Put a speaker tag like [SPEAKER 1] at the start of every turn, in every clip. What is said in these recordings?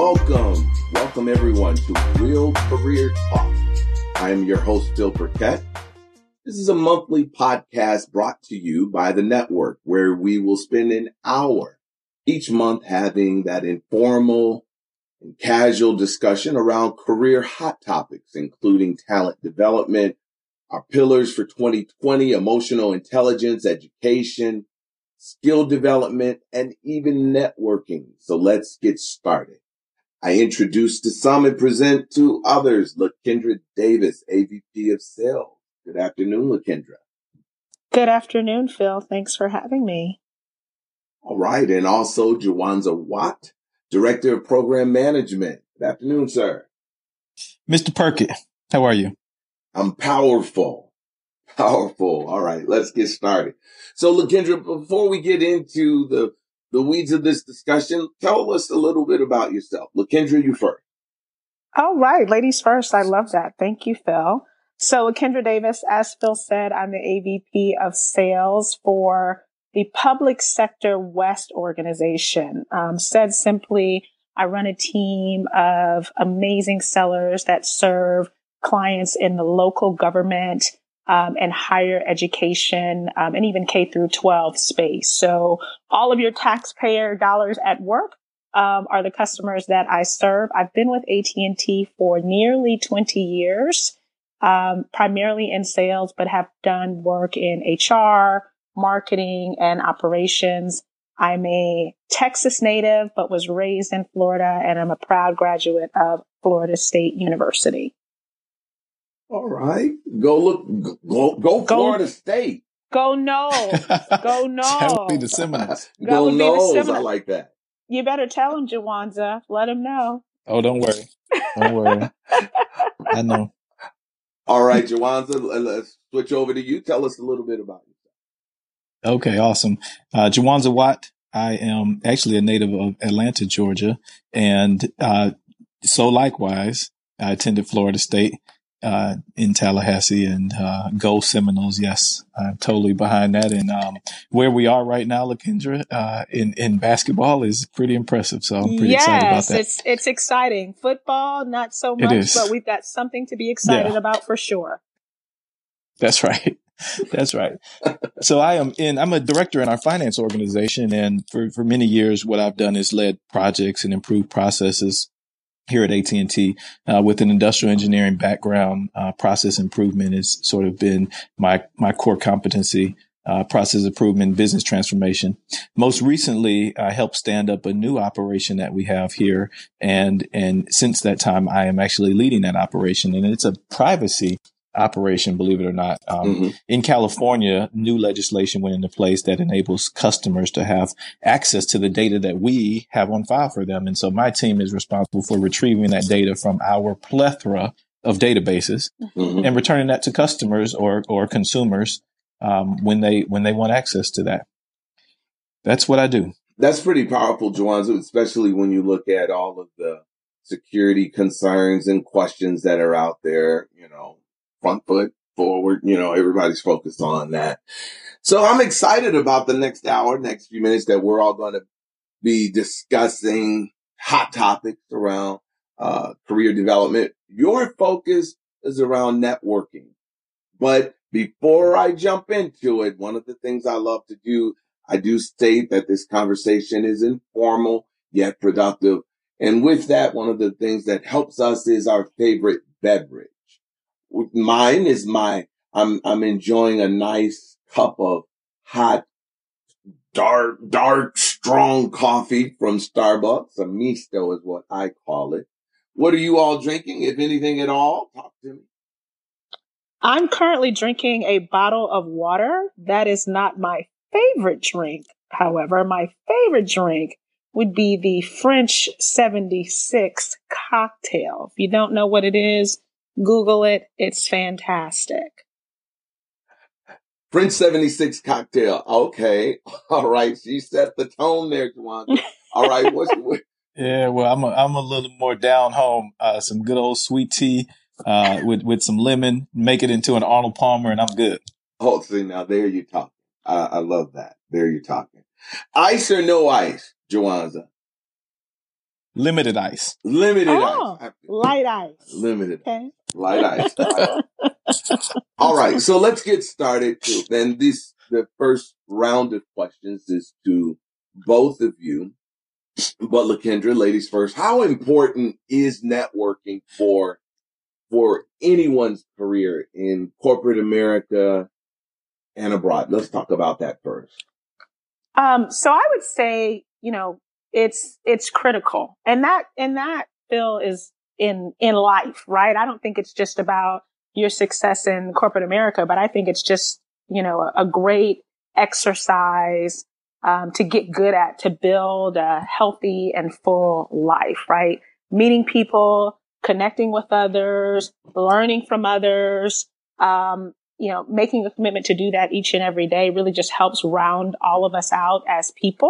[SPEAKER 1] Welcome everyone to Real Career Talk. I am your host, Phil Burkett. This is a monthly podcast brought to you by the network where we will spend an hour each month having that informal and casual discussion around career hot topics, including talent development, our pillars for 2020, emotional intelligence, education, skill development, and even networking. So let's get started. I introduce to some and present to others LaKendra Davis, AVP of Sales. Good afternoon, LaKendra.
[SPEAKER 2] Good afternoon, Phil. Thanks for having me.
[SPEAKER 1] All right. And also Jawanza Watt, Director of Program Management. Good afternoon, sir.
[SPEAKER 3] Mr. Perkett, how are you?
[SPEAKER 1] I'm powerful. All right. Let's get started. So LaKendra, before we get into the weeds of this discussion, tell us a little bit about yourself. LaKendra, you first.
[SPEAKER 2] All right. Ladies first. I love that. Thank you, Phil. So LaKendra Davis, as Phil said, I'm the AVP of Sales for the Public Sector West organization. Said simply, I run a team of amazing sellers that serve clients in the local government and higher education, and even K through 12 space. So all of your taxpayer dollars at work are the customers that I serve. I've been with AT&T for nearly 20 years, primarily in sales, but have done work in HR, marketing, and operations. I'm a Texas native, but was raised in Florida, and I'm a proud graduate of Florida State University.
[SPEAKER 1] All right. Go Florida State.
[SPEAKER 2] Go Noles. Go Noles.
[SPEAKER 3] Tell me the Seminoles.
[SPEAKER 1] Go Noles. I like that.
[SPEAKER 2] You better tell him, Jawanza. Let him know.
[SPEAKER 3] Oh, don't worry. Don't worry. I know.
[SPEAKER 1] All right, Jawanza, let's switch over to you. Tell us a little bit about yourself.
[SPEAKER 3] Okay, awesome. Jawanza Watt. I am actually a native of Atlanta, Georgia. And so likewise, I attended Florida State in Tallahassee, and go Seminoles. Yes, I'm totally behind that. And where we are right now, LaKendra, in basketball is pretty impressive. So I'm pretty excited about that.
[SPEAKER 2] Yes, it's exciting. Football, not so much, but we've got something to be excited about for sure.
[SPEAKER 3] That's right. That's right. So I'm a director in our finance organization. And for many years, what I've done is led projects and improved processes here at AT&T, with an industrial engineering background. Process improvement has sort of been my core competency, process improvement, business transformation. Most recently, I helped stand up a new operation that we have here. And since that time, I am actually leading that operation, and it's a privacy operation, believe it or not. In California, new legislation went into place that enables customers to have access to the data that we have on file for them. And so my team is responsible for retrieving that data from our plethora of databases and returning that to customers or consumers when they want access to that. That's what I do.
[SPEAKER 1] That's pretty powerful, Jawanza, especially when you look at all of the security concerns and questions that are out there, front foot forward, everybody's focused on that. So I'm excited about the next hour, next few minutes that we're all going to be discussing hot topics around career development. Your focus is around networking. But before I jump into it, one of the things I love to do, I do state that this conversation is informal yet productive. And with that, one of the things that helps us is our favorite beverage. Mine is I'm enjoying a nice cup of hot, dark, strong coffee from Starbucks. A misto is what I call it. What are you all drinking, if anything at all? Talk to me.
[SPEAKER 2] I'm currently drinking a bottle of water. That is not my favorite drink. However, my favorite drink would be the French 76 cocktail. If you don't know what it is, Google it. It's fantastic.
[SPEAKER 1] French 76 cocktail. Okay. All right. She set the tone there, Jawan. All right.
[SPEAKER 3] Yeah, well, I'm a little more down home. Some good old sweet tea with some lemon, make it into an Arnold Palmer, and I'm good.
[SPEAKER 1] Oh, see, now there you talk. I love that. There you're talking. Ice or no ice, Jawanza?
[SPEAKER 3] Limited ice.
[SPEAKER 1] Limited
[SPEAKER 2] Oh,
[SPEAKER 1] ice.
[SPEAKER 2] light ice.
[SPEAKER 1] Limited.
[SPEAKER 2] Okay.
[SPEAKER 1] Light ice. All right. So let's get started. Then the first round of questions is to both of you. But LaKendra, ladies first, how important is networking for anyone's career in corporate America and abroad? Let's talk about that first.
[SPEAKER 2] So I would say, it's critical. And that, Phil, is in life, right? I don't think it's just about your success in corporate America, but I think it's just, a great exercise, to get good at, to build a healthy and full life, right? Meeting people, connecting with others, learning from others, making a commitment to do that each and every day really just helps round all of us out as people,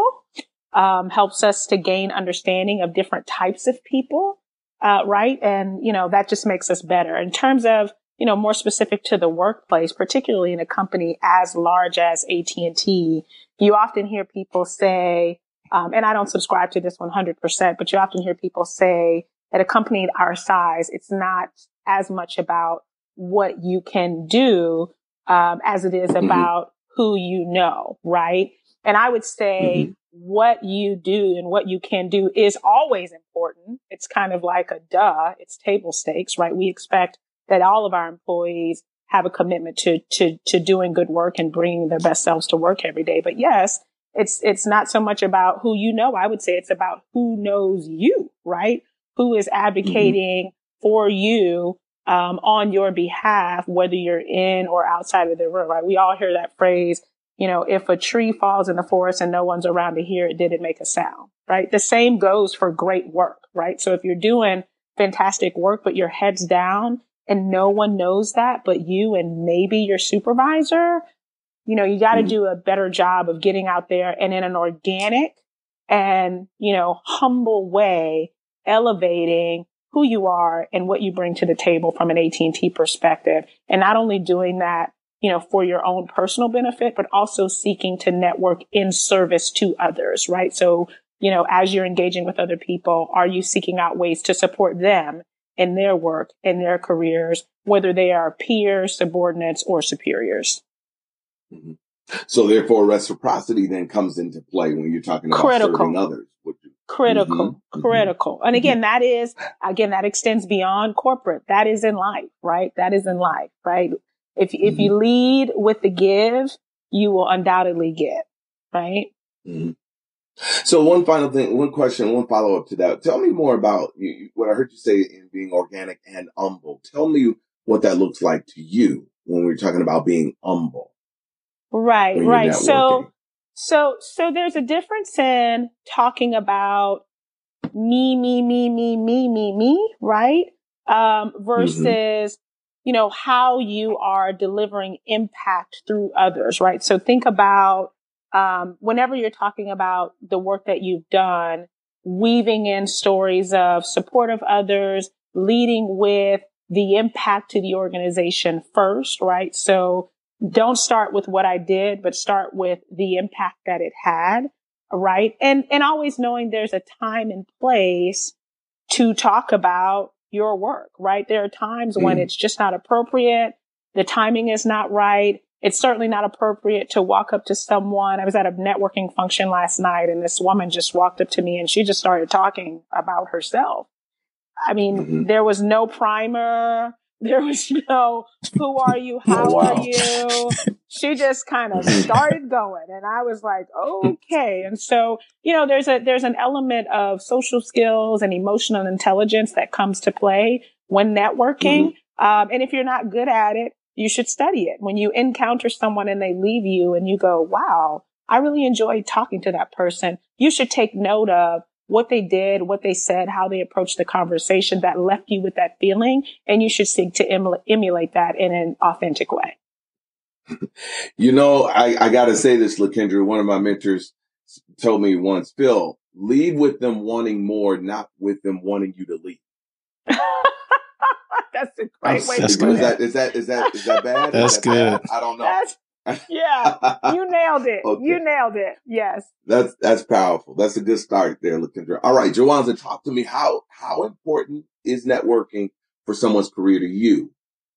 [SPEAKER 2] helps us to gain understanding of different types of people, right? And, that just makes us better. In terms of, more specific to the workplace, particularly in a company as large as AT&T, you often hear people say, and I don't subscribe to this 100%, but you often hear people say at a company our size, it's not as much about what you can do, as it is about who you know, right? And I would say what you do and what you can do is always important. It's kind of like a duh. It's table stakes, right? We expect that all of our employees have a commitment to doing good work and bringing their best selves to work every day. But yes, it's not so much about who you know. I would say it's about who knows you, right? Who is advocating for you, on your behalf, whether you're in or outside of the room, right? We all hear that phrase, if a tree falls in the forest and no one's around to hear it, did it make a sound, right? The same goes for great work, right? So if you're doing fantastic work, but your head's down and no one knows that but you and maybe your supervisor, you got to do a better job of getting out there and in an organic and, humble way, elevating who you are and what you bring to the table from an AT&T perspective. And not only doing that, for your own personal benefit, but also seeking to network in service to others, right? So, as you're engaging with other people, are you seeking out ways to support them in their work, in their careers, whether they are peers, subordinates, or superiors?
[SPEAKER 1] So therefore reciprocity then comes into play when you're talking about serving others.
[SPEAKER 2] Critical. And again, that extends beyond corporate. That is in life, right? That is in life, right? If you lead with the give, you will undoubtedly get, right?
[SPEAKER 1] So one final thing, one question, one follow up to that. Tell me more about what I heard you say in being organic and humble. Tell me what that looks like to you when we're talking about being humble.
[SPEAKER 2] Right. So there's a difference in talking about me, right? Versus, how you are delivering impact through others, right? So think about, whenever you're talking about the work that you've done, weaving in stories of support of others, leading with the impact to the organization first, right? So don't start with what I did, but start with the impact that it had, right? And always knowing there's a time and place to talk about your work, right? There are times when it's just not appropriate. The timing is not right. It's certainly not appropriate to walk up to someone. I was at a networking function last night and this woman just walked up to me and she just started talking about herself. I mean, there was no primer. There was no, who are you? How are you? She just kind of started going. And I was like, okay. And so, there's an element of social skills and emotional intelligence that comes to play when networking. And if you're not good at it, you should study it. When you encounter someone and they leave you and you go, wow, I really enjoyed talking to that person. You should take note of what they did, what they said, how they approached the conversation that left you with that feeling. And you should seek to emulate that in an authentic way.
[SPEAKER 1] I got to say this, LaKendra. One of my mentors told me once, Phil, lead with them wanting more, not with them wanting you to leave.
[SPEAKER 2] That's a great way to
[SPEAKER 3] put
[SPEAKER 2] it.
[SPEAKER 1] Is that bad?
[SPEAKER 3] That's good.
[SPEAKER 1] Bad? I don't know.
[SPEAKER 2] Yeah, you nailed it.
[SPEAKER 1] Okay.
[SPEAKER 2] You nailed it. Yes.
[SPEAKER 1] That's powerful. That's a good start there, Lakendra. All right, Jawanza, talk to me. How important is networking for someone's career to you?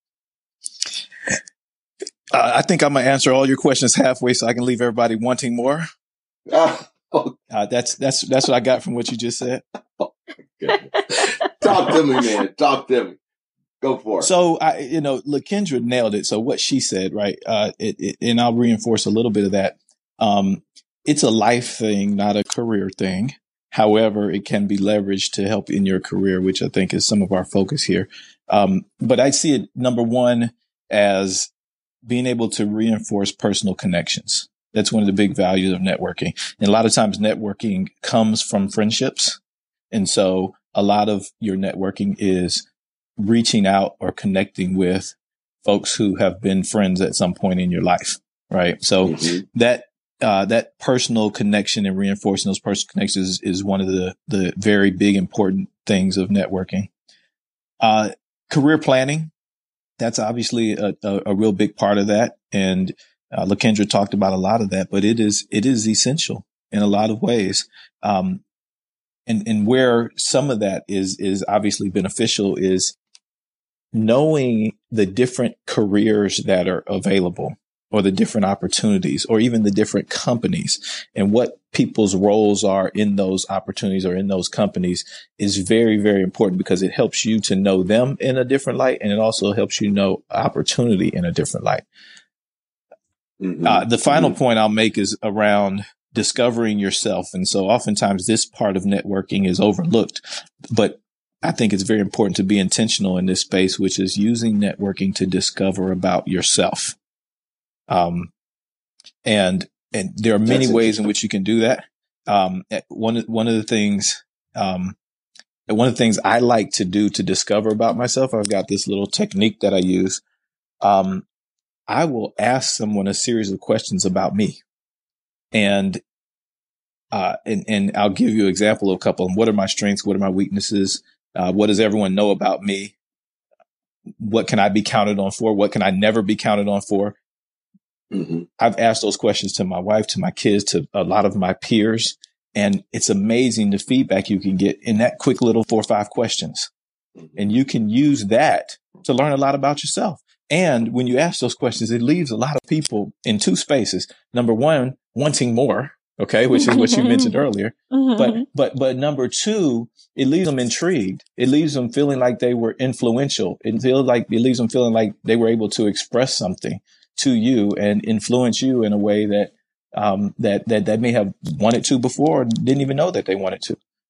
[SPEAKER 3] I think I'm going to answer all your questions halfway so I can leave everybody wanting more. That's what I got from what you just said.
[SPEAKER 1] Oh, talk to me, man. Talk to me. Go for it.
[SPEAKER 3] So, Lakendra nailed it. So what she said, right? And I'll reinforce a little bit of that. It's a life thing, not a career thing. However, it can be leveraged to help in your career, which I think is some of our focus here. But I see it, number one, as being able to reinforce personal connections. That's one of the big values of networking. And a lot of times networking comes from friendships. And so a lot of your networking is reaching out or connecting with folks who have been friends at some point in your life. Right. So that personal connection and reinforcing those personal connections is one of the very big, important things of networking. Career planning. That's obviously a real big part of that. And Lakendra talked about a lot of that, but it is essential in a lot of ways. And where some of that is obviously beneficial is knowing the different careers that are available, or the different opportunities, or even the different companies, and what people's roles are in those opportunities or in those companies is very, very important, because it helps you to know them in a different light. And it also helps you know opportunity in a different light. The final point I'll make is around discovering yourself. And so oftentimes this part of networking is overlooked, but I think it's very important to be intentional in this space, which is using networking to discover about yourself. And there are many ways in which you can do that. One of the things I like to do to discover about myself, I've got this little technique that I use. I will ask someone a series of questions about me, and I'll give you an example of a couple. What are my strengths? What are my weaknesses? What does everyone know about me? What can I be counted on for? What can I never be counted on for? I've asked those questions to my wife, to my kids, to a lot of my peers, and it's amazing the feedback you can get in that quick little 4 or 5 questions. And you can use that to learn a lot about yourself. And when you ask those questions, it leaves a lot of people in 2 spaces. Number one, wanting more. Okay. Which is what you mentioned earlier. But number 2, it leaves them intrigued. It leaves them feeling like they were influential. It leaves them feeling like they were able to express something to you and influence you in a way that that may have wanted to before, or didn't even know that they wanted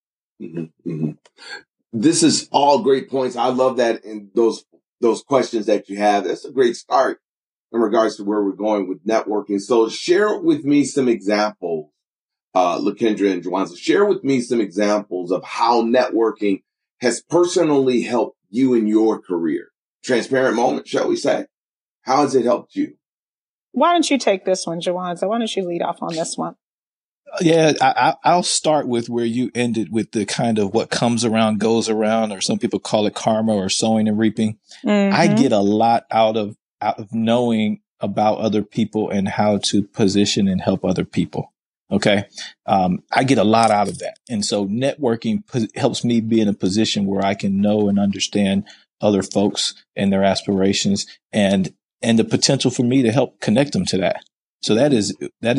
[SPEAKER 3] to.
[SPEAKER 1] This is all great points. I love that, and those questions that you have. That's a great start in regards to where we're going with networking. So share with me some examples, Lakendra and Jawanza. Share with me some examples of how networking has personally helped you in your career. Transparent moment, shall we say? How has it helped you?
[SPEAKER 2] Why don't you take this one, Jawanza? Why don't you lead off on this one?
[SPEAKER 3] Yeah, I'll start with where you ended, with the kind of what comes around goes around, or some people call it karma, or sowing and reaping. I get a lot out of knowing about other people and how to position and help other people. Okay. I get a lot out of that. And so networking helps me be in a position where I can know and understand other folks and their aspirations, and the potential for me to help connect them to that. So that is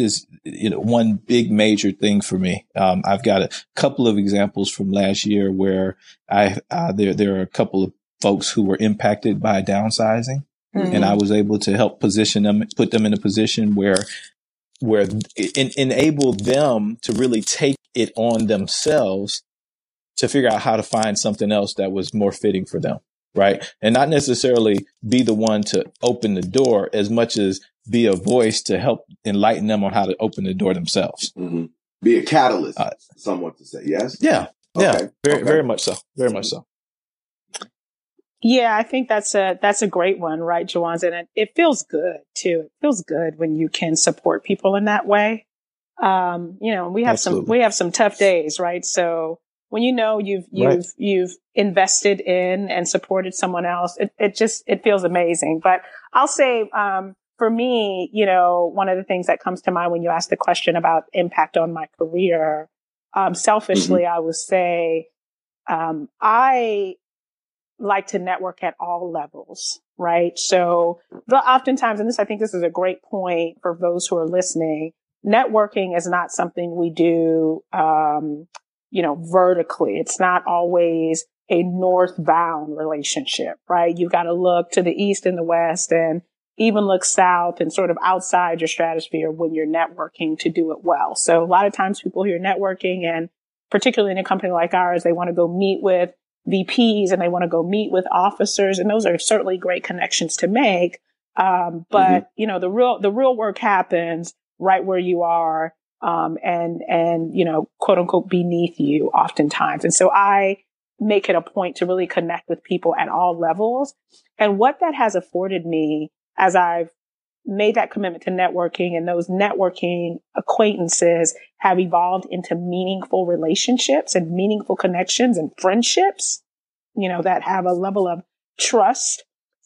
[SPEAKER 3] one big major thing for me. I've got a couple of examples from last year where there are a couple of folks who were impacted by downsizing, and I was able to help position them, put them in a position where it enabled them to really take it on themselves to figure out how to find something else that was more fitting for them. Right. And not necessarily be the one to open the door, as much as be a voice to help enlighten them on how to open the door themselves.
[SPEAKER 1] Be a catalyst, somewhat to say. Yes.
[SPEAKER 3] Yeah. Okay. Yeah. Very much so. Very much so.
[SPEAKER 2] Yeah, I think that's a great one, right, Jawanza? And it feels good too. It feels good when you can support people in that way. We have some tough days, right? So when you've invested in and supported someone else, it feels amazing. But I'll say, for me, one of the things that comes to mind when you ask the question about impact on my career, selfishly, I would say, I like to network at all levels, right? So oftentimes, and I think this is a great point for those who are listening, networking is not something we do, vertically. It's not always a northbound relationship, right? You've got to look to the east and the west and even look south and sort of outside your stratosphere when you're networking to do it well. So a lot of times people hear networking, and particularly in a company like ours, they want to go meet with VPs and they want to go meet with officers. And those are certainly great connections to make. But the real work happens right where you are, and quote unquote beneath you oftentimes. And so I make it a point to really connect with people at all levels. And what that has afforded me as I've made that commitment to networking, and those networking acquaintances have evolved into meaningful relationships and meaningful connections and friendships, that have a level of trust.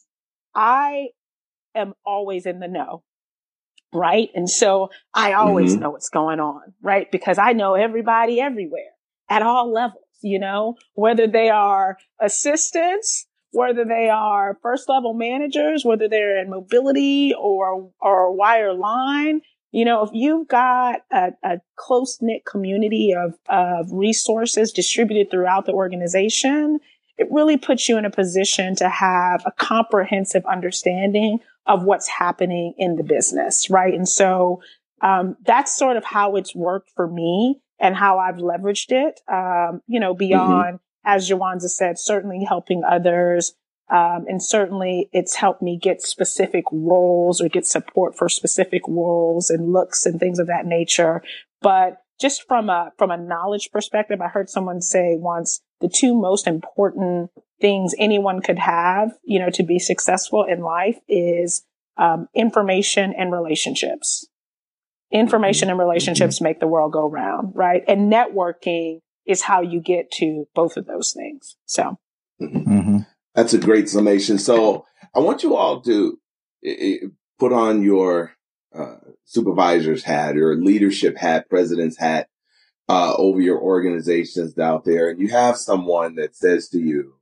[SPEAKER 2] I am always in the know. Right. And so I always know what's going on, right? Because I know everybody everywhere at all levels, whether they are assistants, whether they are first level managers, whether they're in mobility or wireline. If you've got a close knit community of resources distributed throughout the organization, it really puts you in a position to have a comprehensive understanding of what's happening in the business, right? And so that's sort of how it's worked for me and how I've leveraged it, beyond, as Jawanza said, certainly helping others. And certainly it's helped me get specific roles or get support for specific roles and looks and things of that nature. But just from a knowledge perspective, I heard someone say once, the two most important things anyone could have, to be successful in life is information and relationships. Information and relationships make the world go round, right? And networking is how you get to both of those things. So
[SPEAKER 1] that's a great summation. So I want you all to put on your supervisor's hat or leadership hat, president's hat, over your organizations out there. And you have someone that says to you,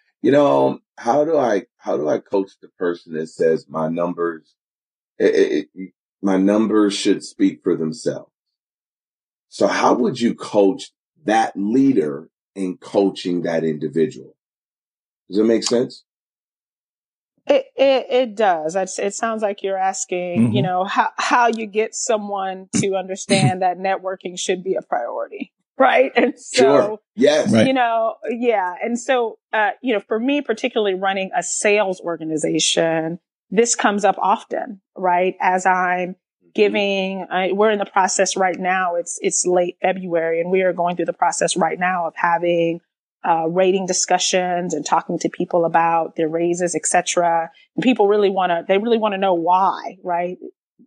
[SPEAKER 1] how do I coach the person that says my numbers should speak for themselves? So how would you coach that leader in coaching that individual? Does it make sense?
[SPEAKER 2] It does. It sounds like you're asking, how you get someone to understand that networking should be a priority. Right. And so,
[SPEAKER 1] sure. Yes.
[SPEAKER 3] Right.
[SPEAKER 2] Yeah. And so, for me, particularly running a sales organization, this comes up often, right? As I'm giving, we're in the process right now. It's late February, and we are going through the process right now of having rating discussions and talking to people about their raises, et cetera. And people really want to know why, right?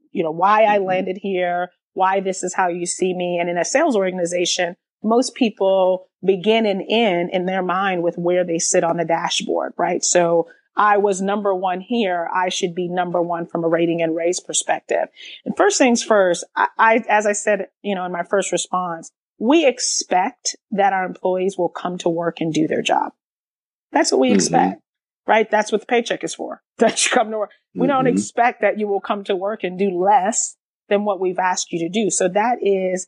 [SPEAKER 2] Why I landed here, why this is how you see me. And in a sales organization, most people begin and end in their mind with where they sit on the dashboard, right? So I was number one here. I should be number one from a rating and raise perspective. And first things first, I as I said, in my first response, we expect that our employees will come to work and do their job. That's what we expect, right? That's what the paycheck is for, that you come to work. We don't expect that you will come to work and do less than what we've asked you to do. So that is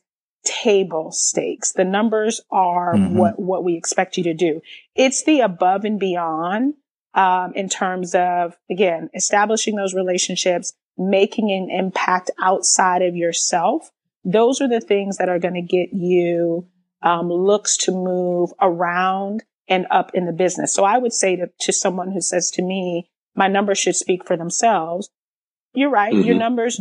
[SPEAKER 2] table stakes. The numbers are what we expect you to do. It's the above and beyond, in terms of, again, establishing those relationships, making an impact outside of yourself. Those are the things that are going to get you looks to move around and up in the business. So I would say to someone who says to me, my numbers should speak for themselves. You're right. Your numbers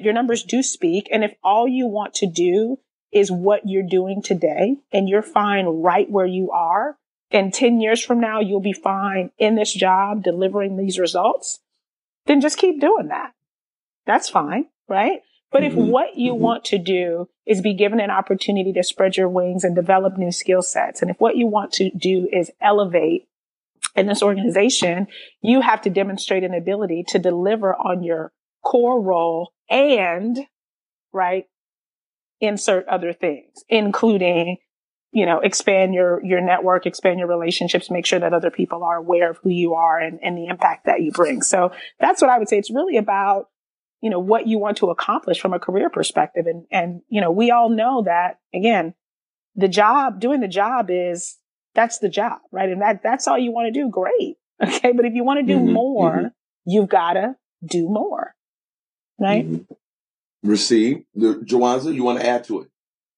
[SPEAKER 2] do speak. And if all you want to do is what you're doing today and you're fine right where you are, and 10 years from now, you'll be fine in this job delivering these results, then just keep doing that. That's fine. Right. But if what you want to do is be given an opportunity to spread your wings and develop new skill sets, and if what you want to do is elevate in this organization, you have to demonstrate an ability to deliver on your core role and, right, insert other things, including, expand your network, expand your relationships, make sure that other people are aware of who you are and the impact that you bring. So that's what I would say. It's really about, what you want to accomplish from a career perspective. And, we all know that, again, doing the job that's the job, right? And that's all you want to do. Great. Okay. But if you want to do more, you've got to do more. Right.
[SPEAKER 1] Receive. Jawanza, you want to add to it?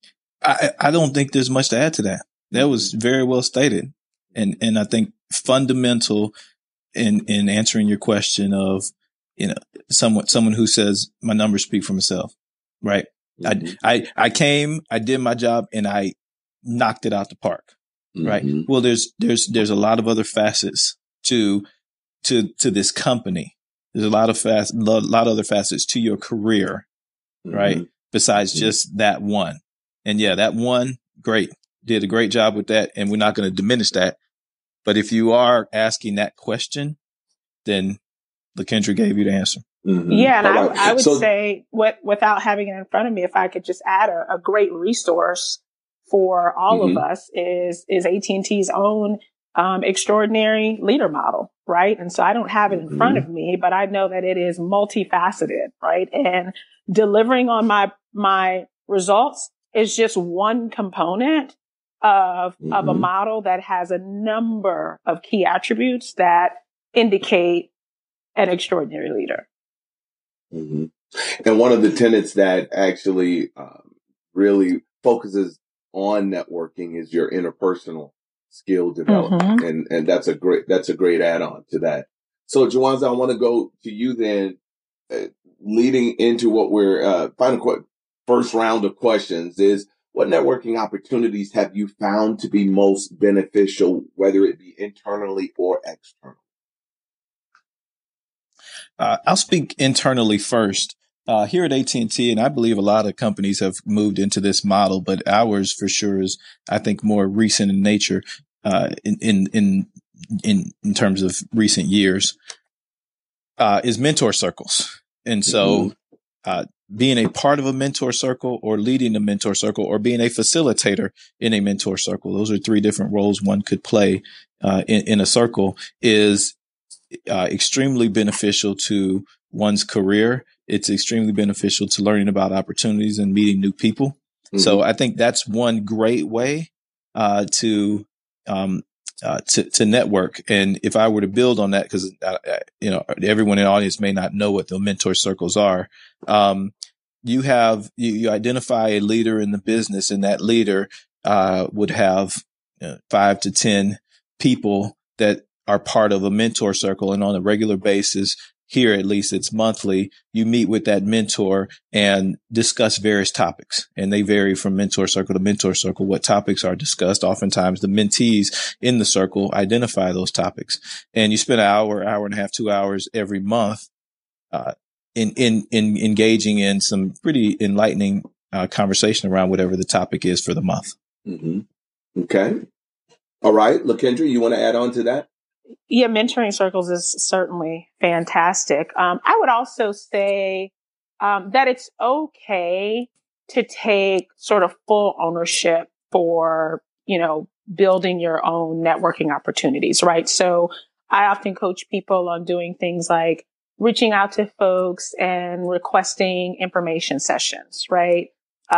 [SPEAKER 3] I don't think there's much to add to that. That was very well stated. And I think fundamental in answering your question of, someone who says my numbers speak for myself, right? I came, I did my job, and I knocked it out the park, right? Well, there's a lot of other facets to this company. There's a lot of other facets to your career, right? Besides just that one. And yeah, that one, great, did a great job with that. And we're not going to diminish that. But if you are asking that question, then LaKendra gave you the answer.
[SPEAKER 2] Yeah. And I would say without having it in front of me, if I could just add a great resource for all of us is AT&T's own extraordinary leader model, right? And so I don't have it in front of me, but I know that it is multifaceted, right? And delivering on my results is just one component of a model that has a number of key attributes that indicate an extraordinary leader.
[SPEAKER 1] And one of the tenets that actually really focuses on networking is your interpersonal skill development. And that's a great add-on to that. So Jawanza, I want to go to you then, leading into what we're first round of questions is, what networking opportunities have you found to be most beneficial, whether it be internally or externally?
[SPEAKER 3] I'll speak internally first. Here at AT&T, and I believe a lot of companies have moved into this model, but ours for sure is, I think, more recent in nature, in terms of recent years, is mentor circles. And so, being a part of a mentor circle or leading a mentor circle or being a facilitator in a mentor circle, those are three different roles one could play, in a circle, is extremely beneficial to one's career. It's extremely beneficial to learning about opportunities and meeting new people. So I think that's one great way to network. And if I were to build on that, because everyone in the audience may not know what the mentor circles are. You identify a leader in the business, and that leader would have 5 to 10 people that are part of a mentor circle. And on a regular basis, here at least it's monthly, you meet with that mentor and discuss various topics. And they vary from mentor circle to mentor circle, what topics are discussed. Oftentimes the mentees in the circle identify those topics. And you spend an hour and a half, 2 hours every month in engaging in some pretty enlightening conversation around whatever the topic is for the month.
[SPEAKER 1] Okay. All right. LaKendra, you want to add on to that?
[SPEAKER 2] Yeah, mentoring circles is certainly fantastic. I would also say that it's okay to take sort of full ownership for, building your own networking opportunities, right? So I often coach people on doing things like reaching out to folks and requesting information sessions, right?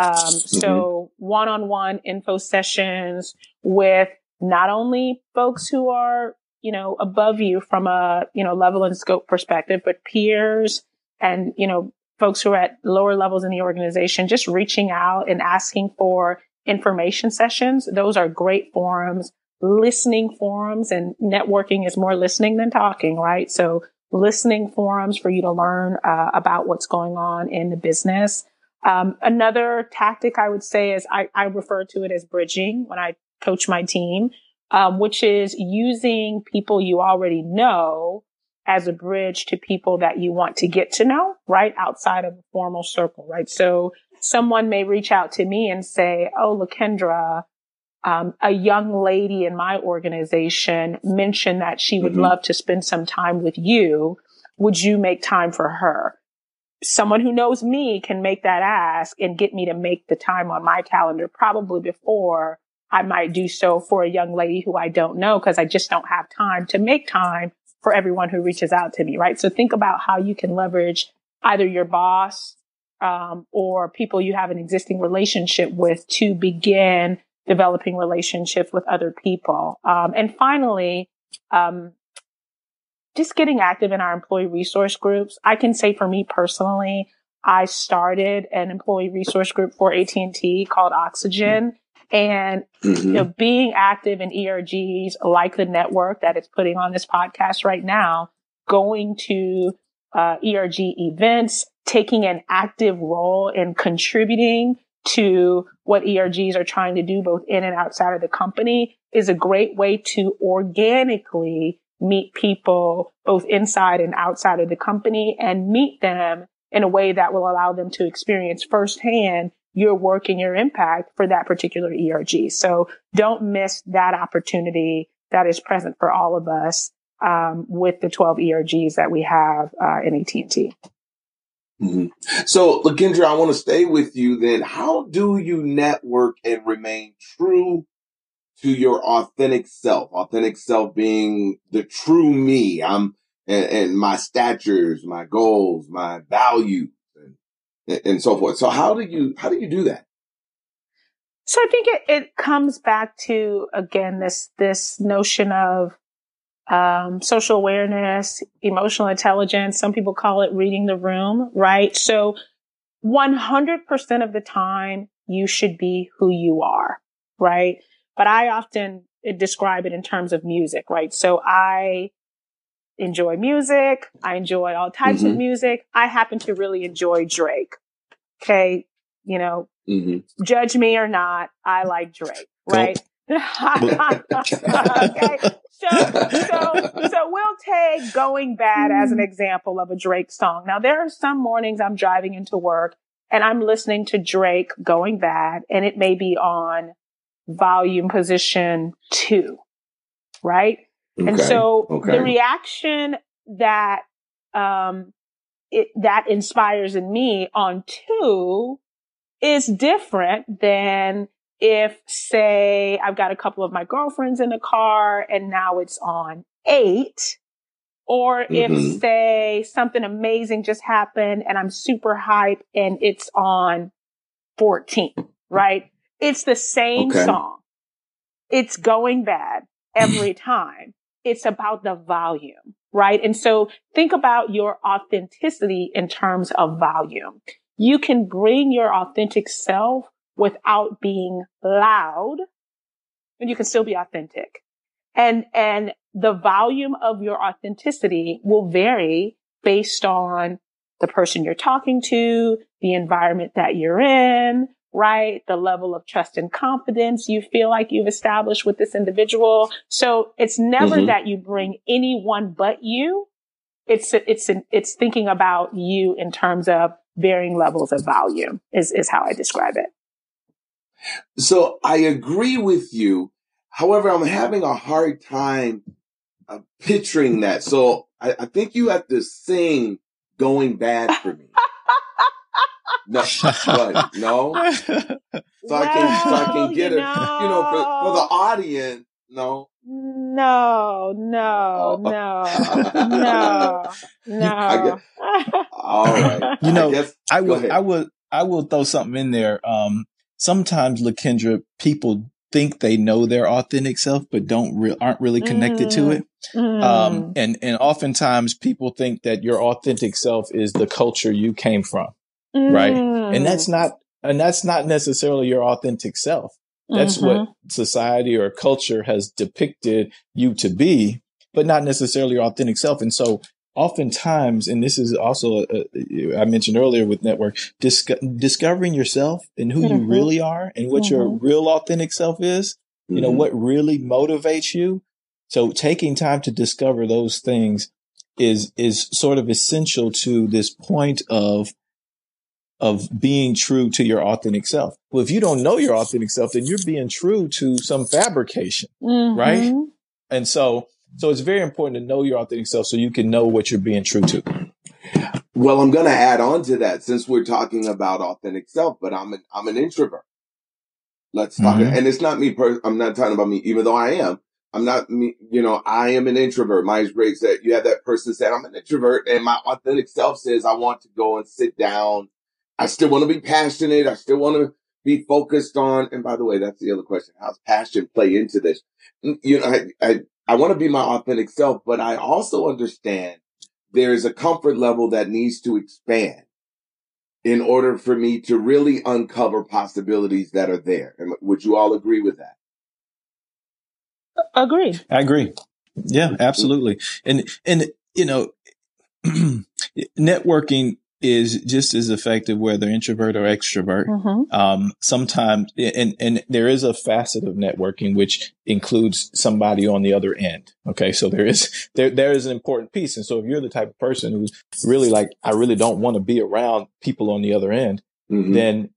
[SPEAKER 2] So one-on-one info sessions with not only folks who are above you from a, level and scope perspective, but peers and, folks who are at lower levels in the organization, just reaching out and asking for information sessions. Those are great forums, listening forums, and networking is more listening than talking, right? So listening forums for you to learn about what's going on in the business. Another tactic I would say is I refer to it as bridging when I coach my team. Which is using people you already know as a bridge to people that you want to get to know, right? Outside of a formal circle, right? So someone may reach out to me and say, oh, LaKendra, a young lady in my organization mentioned that she would love to spend some time with you. Would you make time for her? someone who knows me can make that ask and get me to make the time on my calendar probably before I might do so for a young lady who I don't know, because I just don't have time to make time for everyone who reaches out to me, right? So think about how you can leverage either your boss or people you have an existing relationship with to begin developing relationships with other people. And finally, just getting active in our employee resource groups. I can say for me personally, I started an employee resource group for AT&T called Oxygen. And being active in ERGs like the network that is putting on this podcast right now, going to ERG events, taking an active role in contributing to what ERGs are trying to do both in and outside of the company is a great way to organically meet people both inside and outside of the company and meet them in a way that will allow them to experience firsthand your work and your impact for that particular ERG. So don't miss that opportunity that is present for all of us with the 12 ERGs that we have in AT&T.
[SPEAKER 1] Mm-hmm. So, Lakendra, I want to stay with you then. How do you network and remain true to your authentic self? Authentic self being the true me. And my statures, my goals, my values, and so forth. So how do you do that?
[SPEAKER 2] So I think it comes back to, again, this notion of social awareness, emotional intelligence. Some people call it reading the room, right? So 100% of the time, you should be who you are, right? But I often describe it in terms of music, right? So I enjoy music. I enjoy all types of music. I happen to really enjoy Drake. Okay. Judge me or not. I like Drake, right? Okay. So we'll take Going Bad as an example of a Drake song. Now, there are some mornings I'm driving into work and I'm listening to Drake Going Bad, and it may be on volume position 2, right? Okay. And so the reaction that that inspires in me on 2 is different than if, say, I've got a couple of my girlfriends in the car and now it's on 8, or if, say, something amazing just happened and I'm super hype and it's on 14, right? It's the same song. It's Going Bad every time. It's about the volume, right? And so think about your authenticity in terms of volume. You can bring your authentic self without being loud, and you can still be authentic. And the volume of your authenticity will vary based on the person you're talking to, the environment that you're in, right? The level of trust and confidence you feel like you've established with this individual. So it's never that you bring anyone but you. It's thinking about you in terms of varying levels of volume is how I describe it.
[SPEAKER 1] So I agree with you. However, I'm having a hard time picturing that. So I think you have to sing Going Bad for me. No, what? No. So I can get it. For the audience. No.
[SPEAKER 2] No.
[SPEAKER 1] All right.
[SPEAKER 3] I will throw something in there. Sometimes, Lakendra, people think they know their authentic self, but aren't really connected to it. And oftentimes people think that your authentic self is the culture you came from. Right. And that's not necessarily your authentic self. That's what society or culture has depicted you to be, but not necessarily your authentic self. And so oftentimes, and this is also, I mentioned earlier with network, discovering yourself and who you really are and what your real authentic self is, what really motivates you. So taking time to discover those things is sort of essential to this point of being true to your authentic self. Well, if you don't know your authentic self, then you're being true to some fabrication, right? And so it's very important to know your authentic self so you can know what you're being true to.
[SPEAKER 1] Well, I'm going to add on to that since we're talking about authentic self, but I'm an introvert. Let's talk.
[SPEAKER 3] Mm-hmm.
[SPEAKER 1] And it's not me. I'm not talking about me, even though I am. I'm not me. I am an introvert. Myers-Briggs said you have that person said I'm an introvert, and my authentic self says I want to go and sit down. I still want to be passionate. I still want to be focused on. And by the way, that's the other question: how's passion play into this? I want to be my authentic self, but I also understand there is a comfort level that needs to expand in order for me to really uncover possibilities that are there. And would you all agree with that?
[SPEAKER 2] Agreed.
[SPEAKER 3] I agree. Yeah, absolutely. And networking is just as effective whether introvert or extrovert.
[SPEAKER 2] Mm-hmm.
[SPEAKER 3] Sometimes, and there is a facet of networking which includes somebody on the other end. Okay, so there is an important piece. And so if you're the type of person who's really like, I really don't want to be around people on the other end,
[SPEAKER 1] Mm-hmm.
[SPEAKER 3] then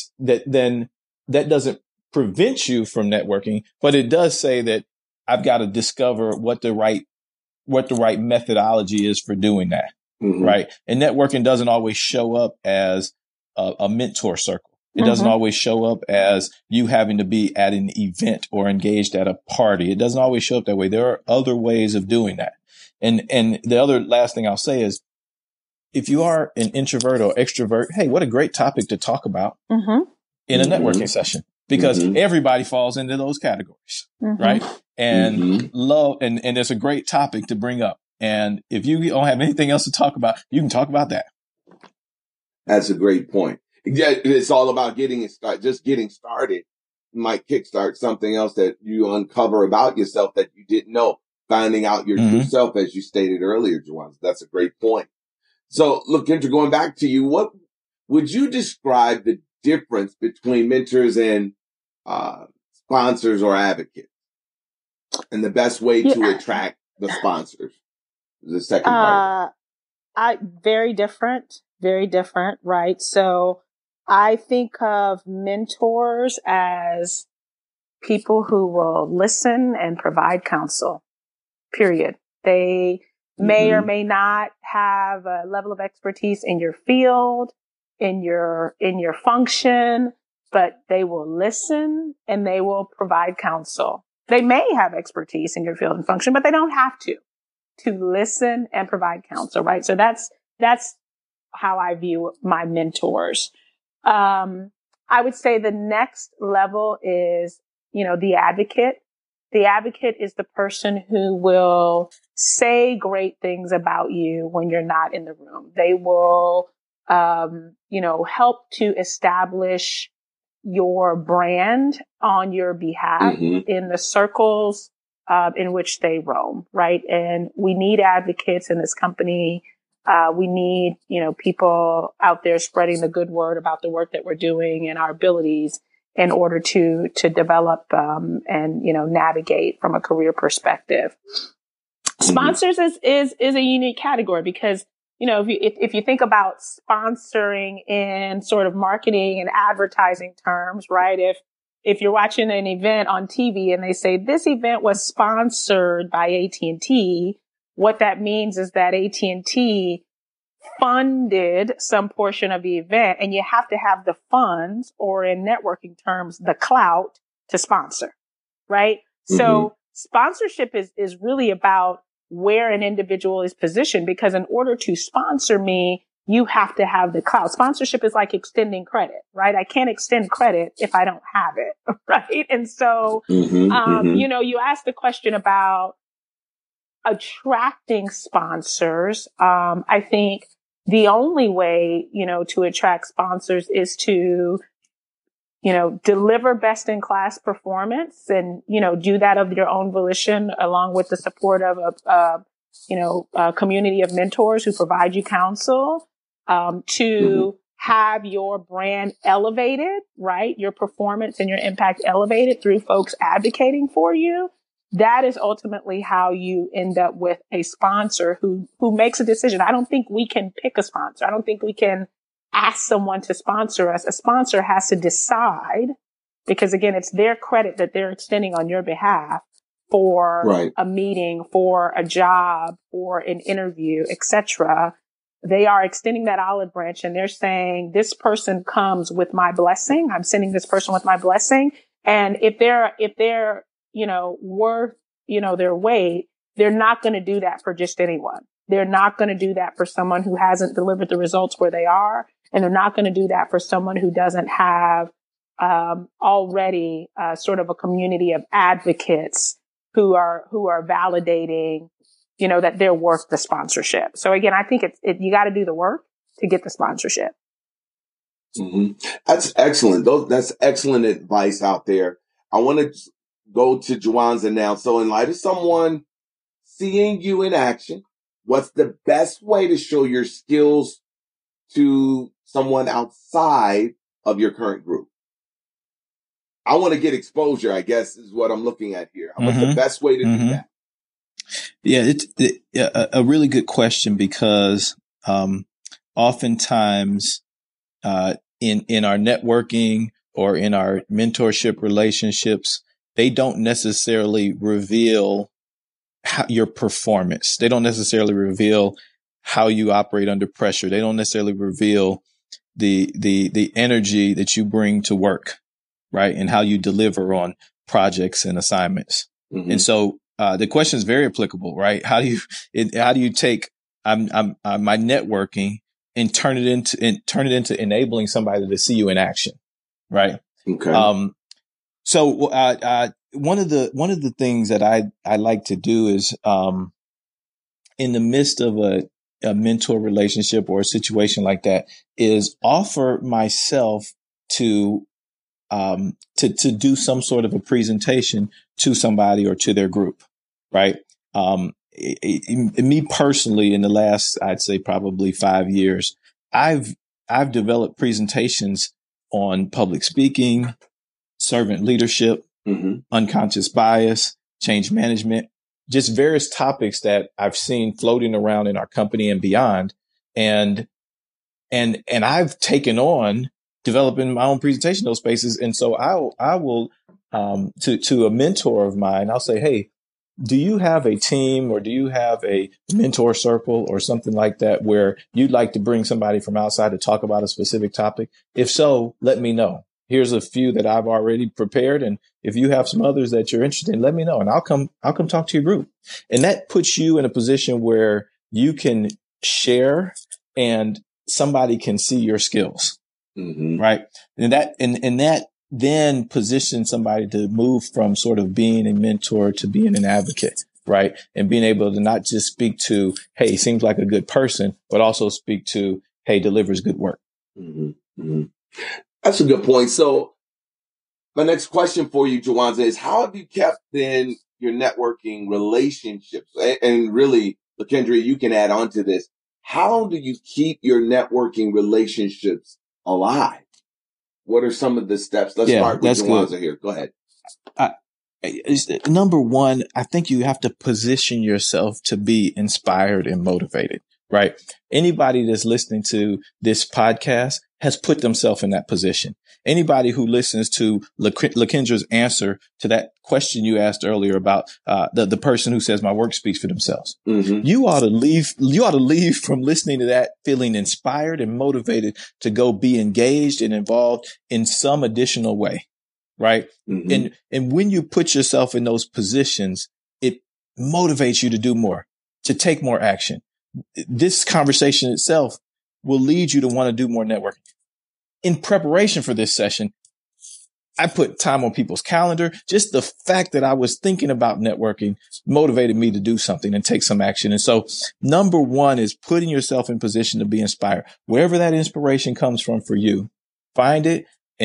[SPEAKER 3] that doesn't prevent you from networking, but it does say that I've got to discover what the right methodology is for doing that.
[SPEAKER 1] Mm-hmm.
[SPEAKER 3] Right. And networking doesn't always show up as a mentor circle. It doesn't
[SPEAKER 2] Mm-hmm.
[SPEAKER 3] always show up as you having to be at an event or engaged at a party. It doesn't always show up that way. There are other ways of doing that. And the other last thing I'll say is if you are an introvert or extrovert, hey, what a great topic to talk about
[SPEAKER 2] Mm-hmm.
[SPEAKER 3] in a
[SPEAKER 1] Mm-hmm.
[SPEAKER 3] networking session, because
[SPEAKER 1] Mm-hmm.
[SPEAKER 3] everybody falls into those categories.
[SPEAKER 2] Mm-hmm.
[SPEAKER 3] Right. And
[SPEAKER 1] Mm-hmm.
[SPEAKER 3] love, and it's a great topic to bring up. And if you don't have anything else to talk about, you can talk about that.
[SPEAKER 1] That's a great point. Yeah, it's all about getting it started. Just getting started might kickstart something else that you uncover about yourself that you didn't know. Finding out your true self, as you stated earlier, Juwan. That's a great point. So, look, Kendra, going back to you, what would you describe the difference between mentors and sponsors or advocates, and the best way to attract the sponsors? The second part.
[SPEAKER 2] Very different, right? So I think of mentors as people who will listen and provide counsel, period. They may or may not have a level of expertise in your field, in your function, but they will listen and they will provide counsel. They may have expertise in your field and function, but they don't have to listen and provide counsel, right? So that's how I view my mentors. I would say the next level is, the advocate. The advocate is the person who will say great things about you when you're not in the room. They will, help to establish your brand on your behalf in the circles in which they roam, right? And we need advocates in this company. We need, people out there spreading the good word about the work that we're doing and our abilities in order to develop and navigate from a career perspective. Sponsors is a unique category because if you think about sponsoring in sort of marketing and advertising terms, right? If you're watching an event on TV and they say this event was sponsored by AT&T, what that means is that AT&T funded some portion of the event, and you have to have the funds, or in networking terms, the clout to sponsor, right? So sponsorship is really about where an individual is positioned, because in order to sponsor me, you have to have the clout. Sponsorship is like extending credit, right? I can't extend credit if I don't have it, right? And so, you asked the question about attracting sponsors. I think the only way, to attract sponsors is to, deliver best in class performance and, do that of your own volition, along with the support of a community of mentors who provide you counsel, to have your brand elevated, right? Your performance and your impact elevated through folks advocating for you. That is ultimately how you end up with a sponsor who makes a decision. I don't think we can pick a sponsor. I don't think we can ask someone to sponsor us. A sponsor has to decide, because again, it's their credit that they're extending on your behalf for a meeting, for a job, for an interview, etc. they are extending that olive branch and they're saying, this person comes with my blessing. I'm sending this person with my blessing. And if they're, worth, their weight, they're not going to do that for just anyone. They're not going to do that for someone who hasn't delivered the results where they are. And they're not going to do that for someone who doesn't have already sort of a community of advocates who are validating, that they're worth the sponsorship. So again, I think you got to do the work to get the sponsorship.
[SPEAKER 1] Mm-hmm. That's excellent. That's excellent advice out there. I want to go to Juwanza now. So in light of someone seeing you in action, what's the best way to show your skills to someone outside of your current group? I want to get exposure, I guess, is what I'm looking at here. What's the best way to do that?
[SPEAKER 3] Yeah, it's a really good question because oftentimes in our networking or in our mentorship relationships, they don't necessarily reveal your performance. They don't necessarily reveal how you operate under pressure. They don't necessarily reveal the energy that you bring to work, right? And how you deliver on projects and assignments. Mm-hmm. And so the question is very applicable, right? How do you take my networking and turn it into enabling somebody to see you in action, right?
[SPEAKER 1] Okay.
[SPEAKER 3] So one of the things that I like to do is in the midst of a mentor relationship or a situation like that is offer myself to do some sort of a presentation to somebody or to their group, right? Me personally, in the last, I'd say probably 5 years, I've developed presentations on public speaking, servant leadership, unconscious bias, change management, just various topics that I've seen floating around in our company and beyond. And I've taken on developing my own presentation in those spaces. And so I will, to a mentor of mine, I'll say, hey, do you have a team or do you have a mentor circle or something like that where you'd like to bring somebody from outside to talk about a specific topic? If so, let me know. Here's a few that I've already prepared. And if you have some others that you're interested in, let me know. And I'll come talk to your group. And that puts you in a position where you can share and somebody can see your skills. Right. And that then positions somebody to move from sort of being a mentor to being an advocate. Right. And being able to not just speak to, hey, seems like a good person, but also speak to, hey, delivers good work.
[SPEAKER 1] That's a good point. So my next question for you, Juwanza, is how have you kept then your networking relationships? And really, LaKendra, you can add on to this. How do you keep your networking relationships alive? What are some of the steps? Let's start with Juwanza here. Go ahead.
[SPEAKER 3] Number one, I think you have to position yourself to be inspired and motivated, right? Anybody that's listening to this podcast has put themselves in that position. Anybody who listens to LaKendra's answer to that question you asked earlier about the person who says my work speaks for themselves. You ought to leave from listening to that feeling inspired and motivated to go be engaged and involved in some additional way. Right. And when you put yourself in those positions, it motivates you to do more, to take more action. This conversation itself will lead you to want to do more networking. In preparation for this session, I put time on people's calendar. Just the fact that I was thinking about networking motivated me to do something and take some action. And so number one is putting yourself in position to be inspired. Wherever that inspiration comes from for you, find it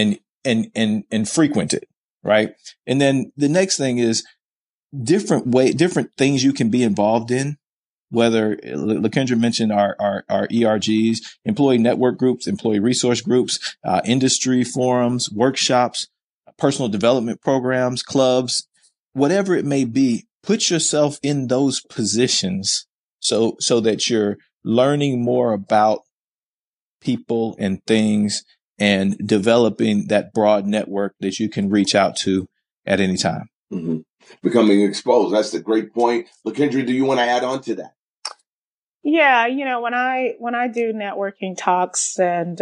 [SPEAKER 3] and frequent it. Right. And then the next thing is different things you can be involved in. Whether LaKendra mentioned our ERGs, employee network groups, employee resource groups, industry forums, workshops, personal development programs, clubs, whatever it may be, put yourself in those positions so that you're learning more about people and things and developing that broad network that you can reach out to at any time.
[SPEAKER 1] Becoming exposed. That's a great point. LaKendra, do you want to add on to that?
[SPEAKER 2] Yeah, when I do networking talks, and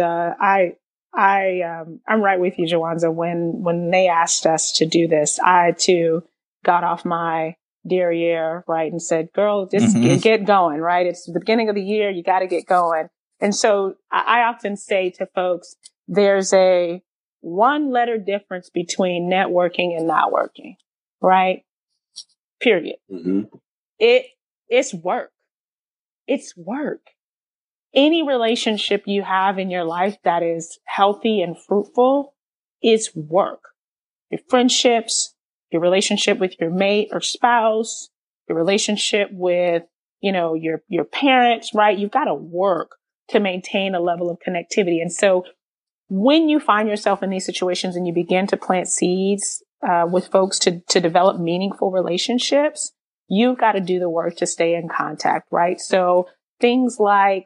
[SPEAKER 2] I'm right with you, Jawanza. When they asked us to do this, I too got off my derriere, right, and said, "Girl, just get going." Right, it's the beginning of the year, you got to get going. And so I often say to folks, there's a one letter difference between networking and not working, right? Period.
[SPEAKER 1] Mm-hmm.
[SPEAKER 2] It's work. It's work. Any relationship you have in your life that is healthy and fruitful is work. Your friendships, your relationship with your mate or spouse, your relationship with, your parents, right? You've got to work to maintain a level of connectivity. And so when you find yourself in these situations and you begin to plant seeds with folks to develop meaningful relationships, you've got to do the work to stay in contact, right? So things like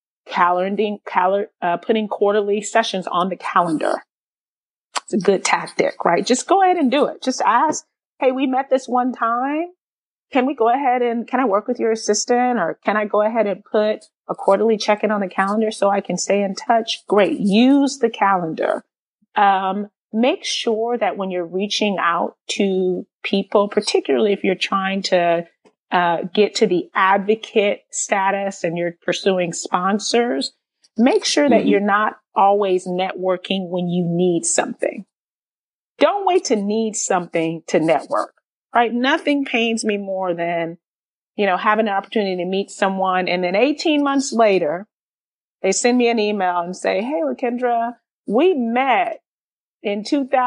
[SPEAKER 2] putting quarterly sessions on the calendar. It's a good tactic, right? Just go ahead and do it. Just ask, hey, we met this one time. Can I work with your assistant, or can I go ahead and put a quarterly check-in on the calendar so I can stay in touch? Great. Use the calendar. Make sure that when you're reaching out to people, particularly if you're trying to get to the advocate status and you're pursuing sponsors, make sure that you're not always networking when you need something. Don't wait to need something to network, right? Nothing pains me more than, having an opportunity to meet someone, and then 18 months later, they send me an email and say, "Hey, Lakendra, we met in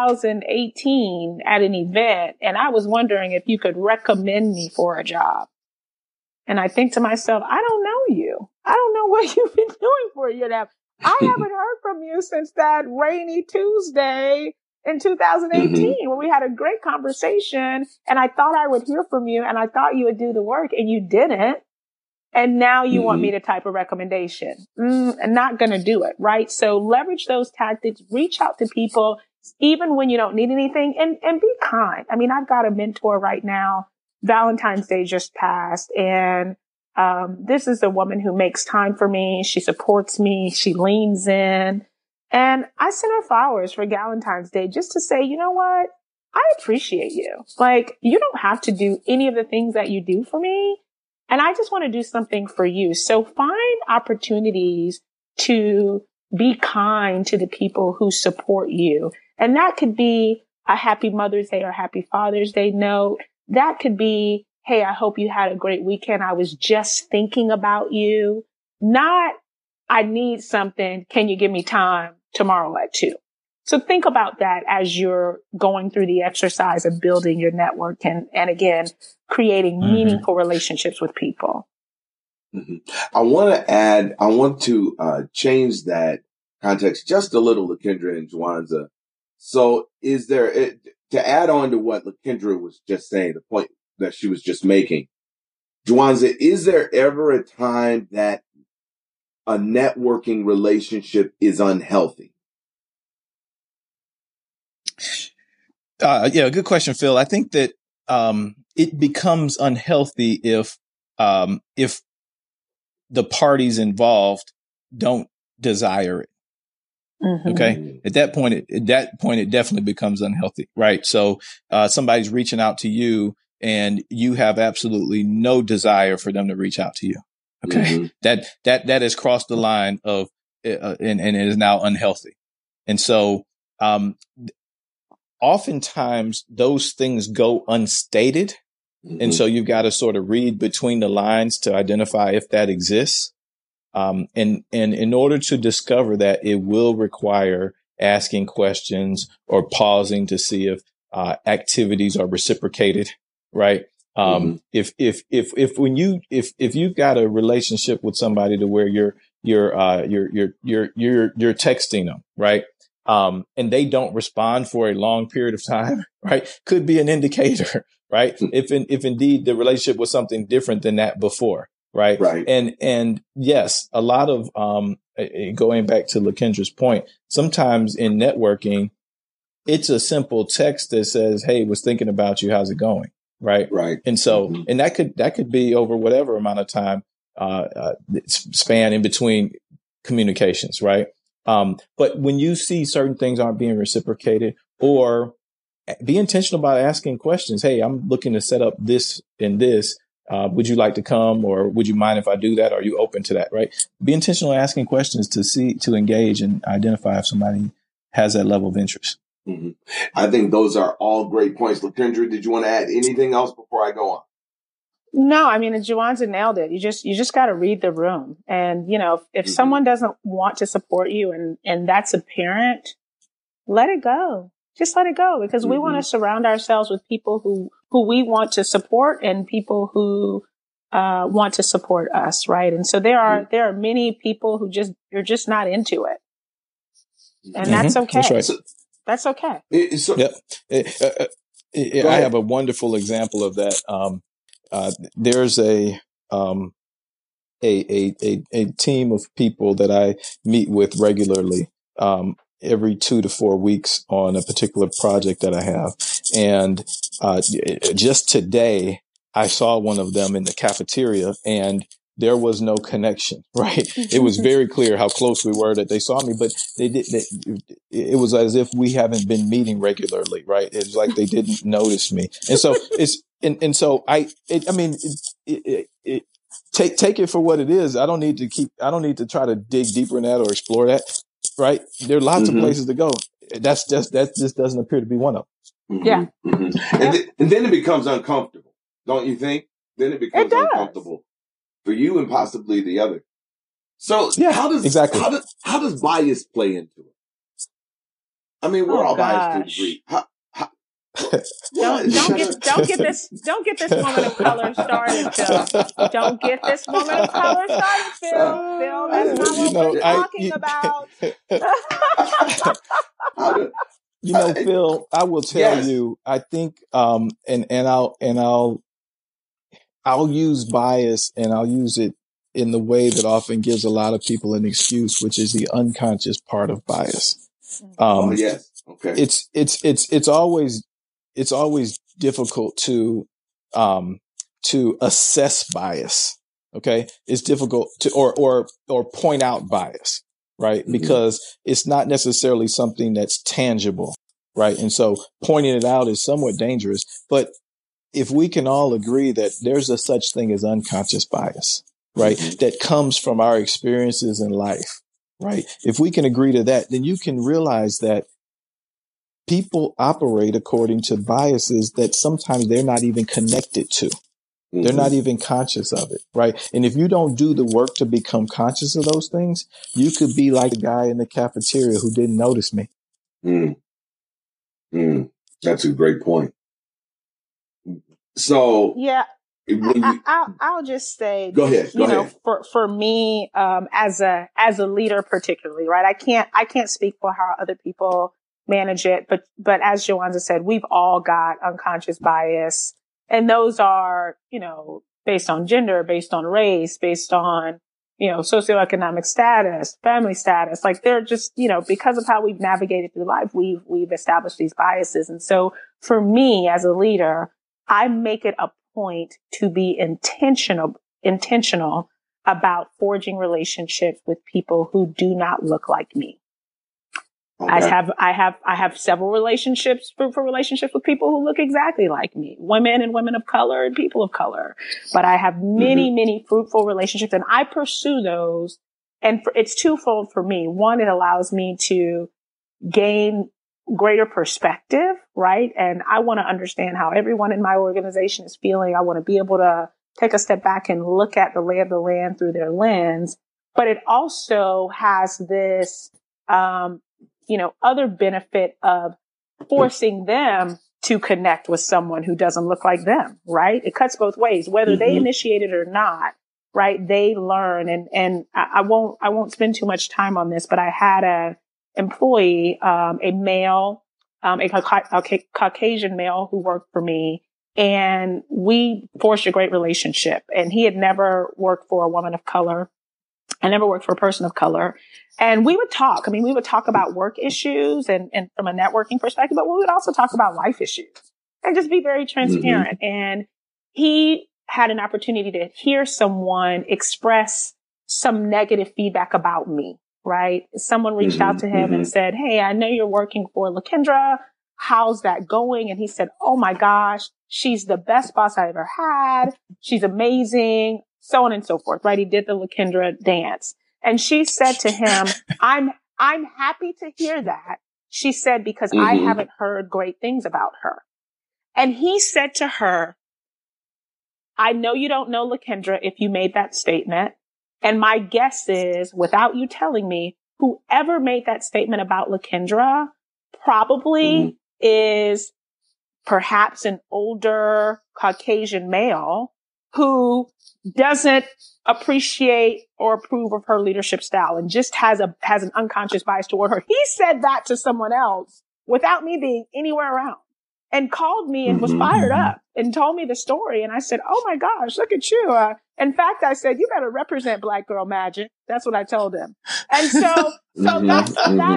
[SPEAKER 2] 2018 at an event, and I was wondering if you could recommend me for a job." And I think to myself, I don't know you. I don't know what you've been doing for a year now. I haven't heard from you since that rainy Tuesday in 2018 when we had a great conversation, and I thought I would hear from you, and I thought you would do the work, and you didn't. And now you want me to type a recommendation. I'm not going to do it, right? So leverage those tactics, reach out to people, even when you don't need anything, and be kind. I mean, I've got a mentor right now. Valentine's Day just passed, and this is a woman who makes time for me. She supports me. She leans in. And I sent her flowers for Valentine's Day just to say, you know what? I appreciate you. Like, you don't have to do any of the things that you do for me. And I just want to do something for you. So find opportunities to be kind to the people who support you. And that could be a happy Mother's Day or happy Father's Day note. That could be, hey, I hope you had a great weekend. I was just thinking about you. Not, I need something. Can you give me time tomorrow at 2? So think about that as you're going through the exercise of building your network and again, creating meaningful relationships with people.
[SPEAKER 1] I want to change that context just a little, Lakendra and Jawanza. So is there, to add on to what Lakendra was just saying, the point that she was just making, Jawanza, is there ever a time that a networking relationship is unhealthy?
[SPEAKER 3] Yeah, good question, Phil. I think that it becomes unhealthy if the parties involved don't desire it. Okay. At that point, it definitely becomes unhealthy, right? So somebody's reaching out to you and you have absolutely no desire for them to reach out to you. Okay. That has crossed the line of and it is now unhealthy. And so oftentimes those things go unstated. And so you've got to sort of read between the lines to identify if that exists. And in order to discover that, it will require asking questions or pausing to see if activities are reciprocated, right? If you've got a relationship with somebody to where you're texting them, right? And they don't respond for a long period of time, right? Could be an indicator, right? If indeed the relationship was something different than that before. Right. And yes, a lot of, going back to Lakendra's point, sometimes in networking, it's a simple text that says, "Hey, was thinking about you. How's it going?" Right. And so, and that could be over whatever amount of time. span in between communications, right? But when you see certain things aren't being reciprocated, or be intentional about asking questions. Hey, I'm looking to set up this and this. Would you like to come, or would you mind if I do that? Are you open to that? Right. Be intentional asking questions to engage and identify if somebody has that level of interest.
[SPEAKER 1] Mm-hmm. I think those are all great points. LaKendra, did you want to add anything else before I go on?
[SPEAKER 2] No, I mean, Juwanza nailed it. You just got to read the room. And, if someone doesn't want to support you and that's apparent, let it go. Just let it go, because we want to surround ourselves with people who we want to support and people who want to support us. Right. And so there are many people who you're just not into it. And that's okay.
[SPEAKER 3] That's right.
[SPEAKER 2] That's okay.
[SPEAKER 3] I have a wonderful example of that. There's a team of people that I meet with regularly, every 2 to 4 weeks on a particular project that I have. And just today, I saw one of them in the cafeteria, and there was no connection, right? It was very clear how close we were that they saw me, but it was as if we haven't been meeting regularly, right? It's like they didn't notice me. And so take it for what it is. I don't need to try to dig deeper in that or explore that, right? There are lots of places to go. That just doesn't appear to be one of them.
[SPEAKER 2] Mm-hmm. Yeah.
[SPEAKER 1] Mm-hmm. And then it becomes uncomfortable, don't you think? Then it becomes uncomfortable for you and possibly the other. So how does bias play into it? I mean, we're all biased to a degree.
[SPEAKER 2] Don't get this woman of color started, Phil. Don't get this woman of color started, Phil. Phil, that's not what we're talking about.
[SPEAKER 3] Phil, I will tell you, I think, I'll use bias, and I'll use it in the way that often gives a lot of people an excuse, which is the unconscious part of bias.
[SPEAKER 1] Yes. Okay.
[SPEAKER 3] It's always difficult to assess bias. Okay. It's difficult to, or point out bias, right? Because it's not necessarily something that's tangible, right? And so pointing it out is somewhat dangerous, but if we can all agree that there's a such thing as unconscious bias, right? That comes from our experiences in life, right? If we can agree to that, then you can realize that people operate according to biases that sometimes they're not even connected to. They're not even conscious of it, right? And if you don't do the work to become conscious of those things, you could be like the guy in the cafeteria who didn't notice me.
[SPEAKER 1] That's a great point. So
[SPEAKER 2] yeah, I'll just say,
[SPEAKER 1] go ahead.
[SPEAKER 2] For me, as a leader, particularly, right? I can't speak for how other people manage it, but as Juwanza said, we've all got unconscious bias, and those are, based on gender, based on race, based on, socioeconomic status, family status. Like they're just, because of how we've navigated through life, we've established these biases. And so for me as a leader, I make it a point to be intentional about forging relationships with people who do not look like me. Okay. I have several relationships for relationships with people who look exactly like me, women and women of color and people of color. But I have many fruitful relationships, and I pursue those. And it's twofold for me. One, it allows me to gain greater perspective, right? And I want to understand how everyone in my organization is feeling. I want to be able to take a step back and look at the lay of the land through their lens. But it also has this, other benefit of forcing them to connect with someone who doesn't look like them, right? It cuts both ways, whether they initiate it or not, right? They learn. And I won't spend too much time on this, but I had a employee, a male, a Caucasian male who worked for me, and we forged a great relationship. And he had never worked for a woman of color. I never worked for a person of color. And we would talk. We would talk about work issues and from a networking perspective, but we would also talk about life issues and just be very transparent. And he had an opportunity to hear someone express some negative feedback about me, right? Someone reached out to him and said, "Hey, I know you're working for Lakendra. How's that going?" And he said, "Oh my gosh, she's the best boss I ever had. She's amazing," so on and so forth, right? He did the Lakendra dance. And she said to him, I'm happy to hear that. She said, because I haven't heard great things about her. And he said to her, "I know you don't know Lakendra if you made that statement. And my guess is, without you telling me, whoever made that statement about Lakendra probably is perhaps an older Caucasian male who doesn't appreciate or approve of her leadership style and just has an unconscious bias toward her." He said that to someone else without me being anywhere around, and called me and was fired up and told me the story. And I said, "Oh my gosh, look at you." In fact, I said, "You better represent Black Girl Magic." That's what I told him. And so that's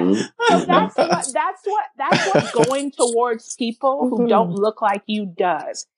[SPEAKER 2] what going towards people who don't look like you does.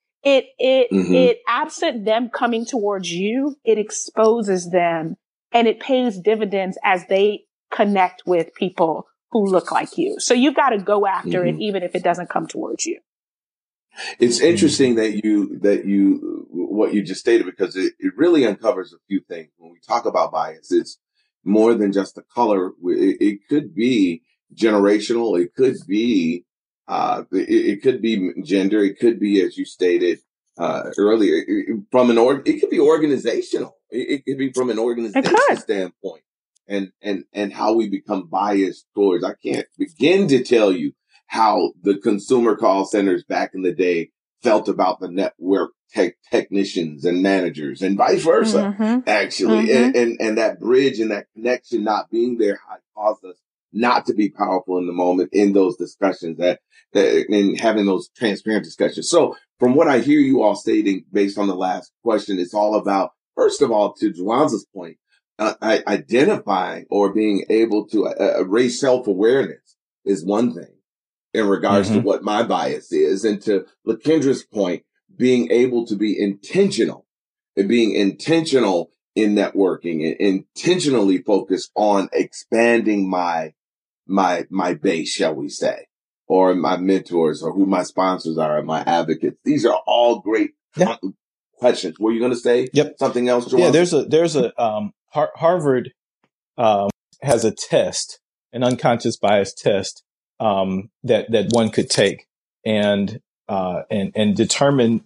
[SPEAKER 2] It absent them coming towards you, it exposes them, and it pays dividends as they connect with people who look like you. So you've got to go after it, even if it doesn't come towards you.
[SPEAKER 1] It's interesting that you what you just stated, because it really uncovers a few things. When we talk about bias, it's more than just the color. It could be generational. It could be it could be gender. It could be, as you stated earlier, it could be organizational. It could be from an organization standpoint, and how we become biased towards. I can't begin to tell you how the consumer call centers back in the day felt about the network technicians and managers, and vice versa, actually. And that bridge and that connection not being there caused us not to be powerful in the moment in those discussions and having those transparent discussions. So from what I hear you all stating based on the last question, it's all about, first of all, to Juwanza's point, identifying or being able to raise self-awareness is one thing in regards to what my bias is. And to Lakendra's point, being able to be intentional and being intentional in networking and intentionally focused on expanding my base, shall we say, or my mentors, or who my sponsors are, and my advocates. These are all great questions. Were you going to say something else, Juwan?
[SPEAKER 3] Yeah, there's a Harvard has a test, an unconscious bias test, that one could take and determine,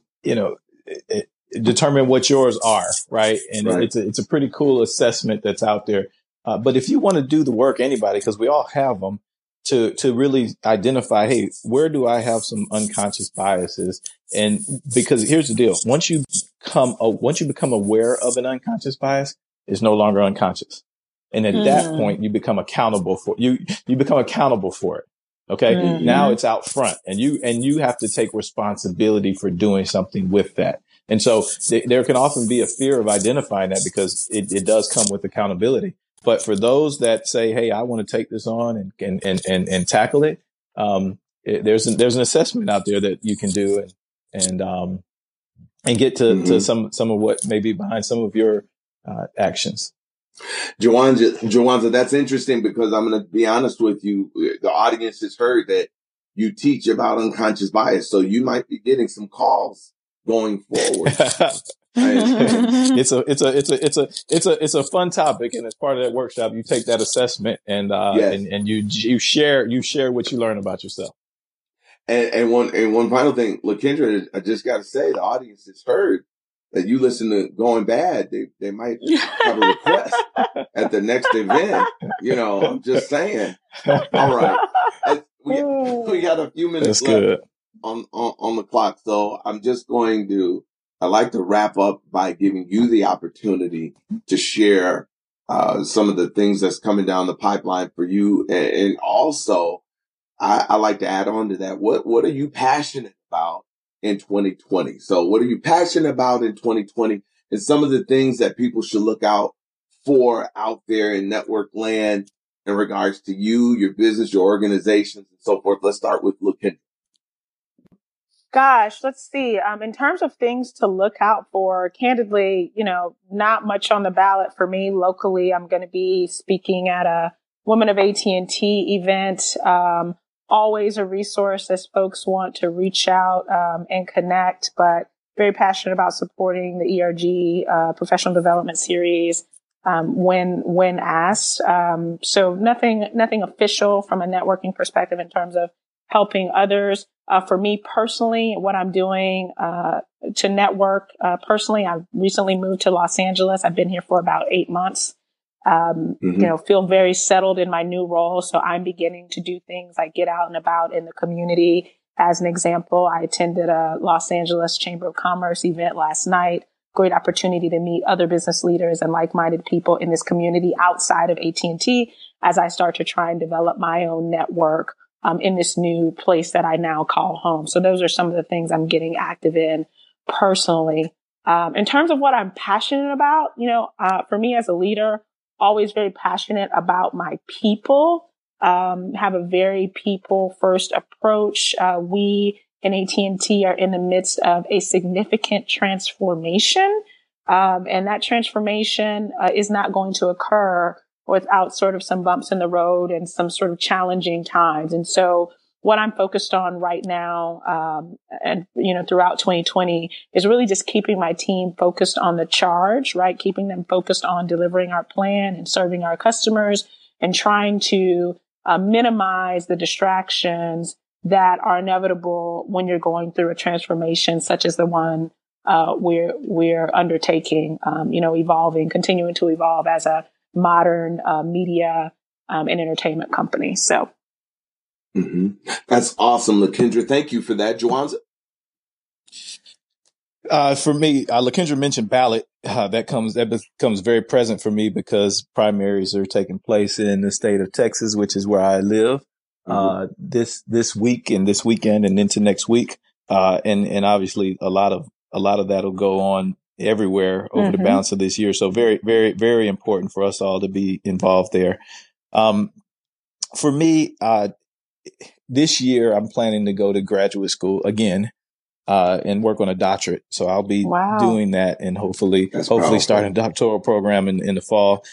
[SPEAKER 3] determine what yours are, right? And it's a pretty cool assessment that's out there. But if you want to do the work, anybody, because we all have them, to really identify, hey, where do I have some unconscious biases? And because here's the deal: once you become aware of an unconscious bias, it's no longer unconscious. And at that point, you become accountable for you become accountable for it. Okay. Now it's out front, and you have to take responsibility for doing something with that. And so there can often be a fear of identifying that, because it does come with accountability. But for those that say, hey, I want to take this on and tackle it, there's an assessment out there that you can do and get to some of what may be behind some of your actions.
[SPEAKER 1] Juwanza, that's interesting, because I'm going to be honest with you. The audience has heard that you teach about unconscious bias, so you might be getting some calls going forward.
[SPEAKER 3] It's a fun topic, and as part of that workshop, you take that assessment and you share what you learn about yourself.
[SPEAKER 1] And one final thing, Lakendra, I just got to say, the audience has heard that you listen to Going Bad. They might have a request at the next event. I'm just saying. All right, we got a few minutes left on the clock, so I'm just going to. I'd like to wrap up by giving you the opportunity to share some of the things that's coming down the pipeline for you. And also, I like to add on to that. What are you passionate about in 2020? So what are you passionate about in 2020? And some of the things that people should look out for out there in network land in regards to you, your business, your organizations, and so forth. Let's start with Lakendra.
[SPEAKER 2] Gosh, let's see. In terms of things to look out for, candidly, not much on the ballot for me locally. I'm going to be speaking at a Women of AT&T event. Always a resource as folks want to reach out and connect, but very passionate about supporting the ERG professional development series when asked. So nothing official from a networking perspective in terms of helping others. For me personally, what I'm doing to network personally, I've recently moved to Los Angeles. I've been here for about 8 months. Feel very settled in my new role. So I'm beginning to do things like get out and about in the community. As an example, I attended a Los Angeles Chamber of Commerce event last night. Great opportunity to meet other business leaders and like-minded people in this community outside of AT&T as I start to try and develop my own network in this new place that I now call home. So those are some of the things I'm getting active in personally. In terms of what I'm passionate about, for me as a leader, always very passionate about my people, have a very people first approach. We in AT&T are in the midst of a significant transformation. And that transformation is not going to occur without sort of some bumps in the road and some sort of challenging times. And so what I'm focused on right now, and throughout 2020 is really just keeping my team focused on the charge, right? Keeping them focused on delivering our plan and serving our customers and trying to minimize the distractions that are inevitable when you're going through a transformation such as the one we're undertaking, continuing to evolve as a modern media and entertainment company. So.
[SPEAKER 1] That's awesome, Lakendra. Thank you for that. Juwanza?
[SPEAKER 3] For me, Lakendra mentioned ballot. That becomes very present for me because primaries are taking place in the state of Texas, which is where I live. This week and this weekend and into next week. And obviously a lot of that'll go on everywhere over the balance of this year. So very, very, very important for us all to be involved there. For me, this year I'm planning to go to graduate school again, and work on a doctorate. So I'll be doing that and hopefully starting a doctoral program in the fall,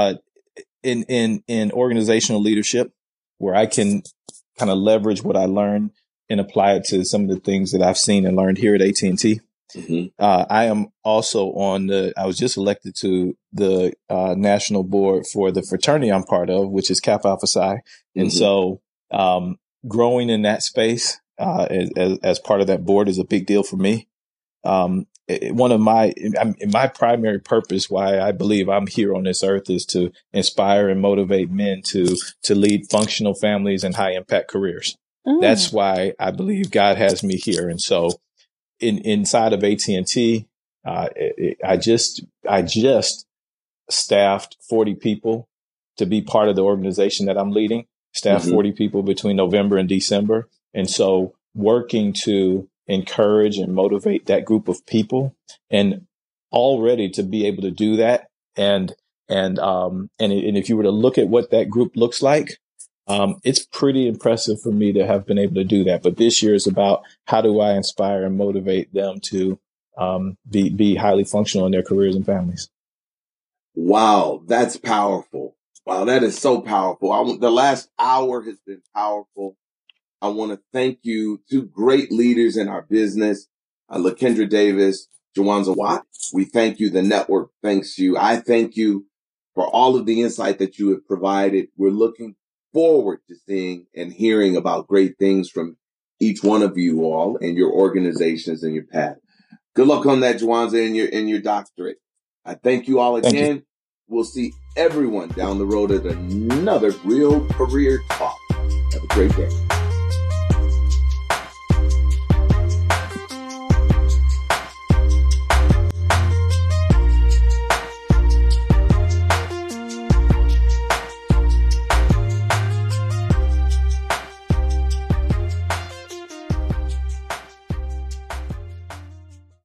[SPEAKER 3] in organizational leadership, where I can kind of leverage what I learned and apply it to some of the things that I've seen and learned here at AT&T. I am also I was just elected to the national board for the fraternity I'm part of, which is Kappa Alpha Psi. And so growing in that space as part of that board is a big deal for me. One of my primary purpose, why I believe I'm here on this earth, is to inspire and motivate men to lead functional families and high impact careers. That's why I believe God has me here. And so inside of AT&T, I just staffed 40 people to be part of the organization that I'm leading. Staffed 40 people between November and December. And so working to encourage and motivate that group of people, and already to be able to do that. And if you were to look at what that group looks like, it's pretty impressive for me to have been able to do that. But this year is about how do I inspire and motivate them to be highly functional in their careers and families.
[SPEAKER 1] Wow, that's powerful. Wow, that is so powerful. The last hour has been powerful. I want to thank you, two great leaders in our business, Lakendra Davis, Juwanza Watt. We thank you. The network thanks you. I thank you for all of the insight that you have provided. We're looking forward to seeing and hearing about great things from each one of you all and your organizations and your path. Good luck on that, Juwanza, in your doctorate. I thank you all again. We'll see everyone down the road at another Real Career Talk. Have a great day.